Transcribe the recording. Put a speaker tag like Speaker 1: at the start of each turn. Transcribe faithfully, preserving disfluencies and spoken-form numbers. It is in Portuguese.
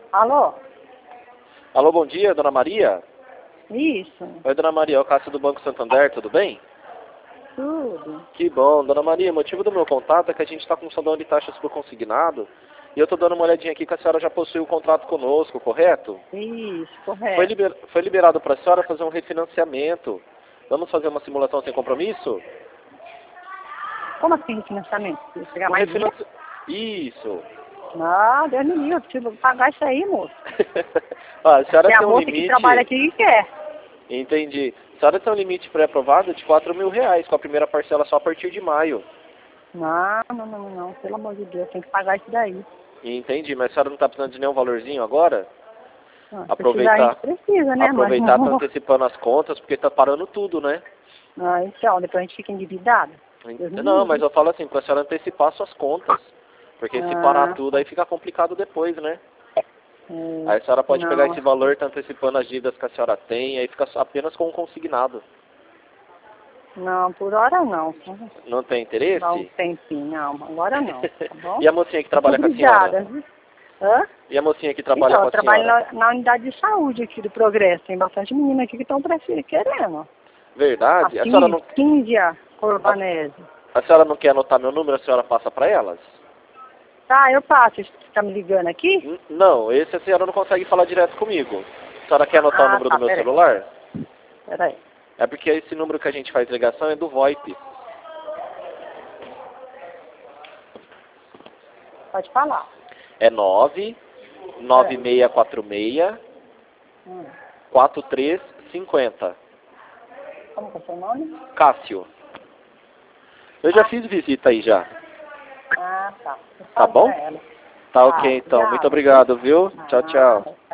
Speaker 1: Alô?
Speaker 2: Alô, bom dia, dona Maria?
Speaker 1: Isso,
Speaker 2: Oi, dona Maria, é o Cássio do Banco Santander, tudo bem?
Speaker 1: tudo.
Speaker 2: Que bom, dona Maria, o motivo do meu contato é que a gente está com um salão de taxas por consignado e eu estou dando uma olhadinha aqui que a senhora já possui o contrato conosco, correto?
Speaker 1: Isso,
Speaker 2: Foi,
Speaker 1: correto.
Speaker 2: liber, foi liberado para a senhora fazer um refinanciamento. Vamos fazer uma simulação sem compromisso?
Speaker 1: Como assim refinanciamento? Se chegar
Speaker 2: Um
Speaker 1: mais dinheiro?
Speaker 2: refinanci... Isso.
Speaker 1: Não, Deus me livre, eu preciso pagar isso aí, moço.
Speaker 2: Ah, a senhora
Speaker 1: Tem a
Speaker 2: tem um
Speaker 1: moça que
Speaker 2: limite...
Speaker 1: trabalha aqui que quer.
Speaker 2: Entendi. A senhora tem um limite pré-aprovado de quatro mil reais, com a primeira parcela só a partir de maio.
Speaker 1: Não, não, não, não, não, pelo amor de Deus, tem que pagar isso daí.
Speaker 2: Entendi, mas a senhora não está precisando de nenhum valorzinho agora?
Speaker 1: Não, se precisar, a
Speaker 2: Aproveitar,
Speaker 1: gente precisa, né?
Speaker 2: aproveitar
Speaker 1: Mas
Speaker 2: tá antecipando as contas, porque tá parando tudo, né?
Speaker 1: não, então, depois a gente fica endividado. Deus me
Speaker 2: Não,
Speaker 1: livre.
Speaker 2: mas eu falo assim, para a senhora antecipar suas contas. Porque se parar
Speaker 1: Ah,
Speaker 2: tudo, aí fica complicado depois, né?
Speaker 1: é,
Speaker 2: Aí a senhora pode pegar
Speaker 1: não,
Speaker 2: esse valor, tá antecipando as dívidas que a senhora tem, aí fica só apenas com o consignado.
Speaker 1: não, por hora não.
Speaker 2: Não tem
Speaker 1: Dá um
Speaker 2: interesse?
Speaker 1: tempinho, não, agora não, tá bom?
Speaker 2: E a mocinha que trabalha com a
Speaker 1: Obrigada,
Speaker 2: senhora?
Speaker 1: viu? Hã?
Speaker 2: E a mocinha que trabalha
Speaker 1: Então,
Speaker 2: com
Speaker 1: eu
Speaker 2: a
Speaker 1: trabalho
Speaker 2: senhora?
Speaker 1: na, na unidade de saúde aqui do Progresso. Tem bastante menina aqui que estão querendo. A
Speaker 2: Verdade? A senhora não,
Speaker 1: Cíndia
Speaker 2: a,
Speaker 1: Corbanese.
Speaker 2: a senhora não quer anotar meu número, a senhora passa para elas?
Speaker 1: Tá, eu passo. Você tá me ligando aqui?
Speaker 2: N- Não, esse a senhora não consegue falar direto comigo. A senhora quer anotar o
Speaker 1: Ah,
Speaker 2: número
Speaker 1: tá,
Speaker 2: do meu
Speaker 1: peraí.
Speaker 2: celular?
Speaker 1: Peraí.
Speaker 2: É porque esse número que a gente faz ligação é do VoIP.
Speaker 1: Pode falar.
Speaker 2: É nove nove seis quatro seis
Speaker 1: Hum.
Speaker 2: quatro três cinco zero.
Speaker 1: Como que é o seu nome?
Speaker 2: Cássio. Eu já
Speaker 1: Ah.
Speaker 2: fiz visita aí já.
Speaker 1: Ah, tá. Eu
Speaker 2: Tá
Speaker 1: falo
Speaker 2: bom?
Speaker 1: pra ela.
Speaker 2: Tá
Speaker 1: Tá,
Speaker 2: ok então. Muito
Speaker 1: obrigada.
Speaker 2: obrigado, viu? Tchau, tchau.
Speaker 1: Nada.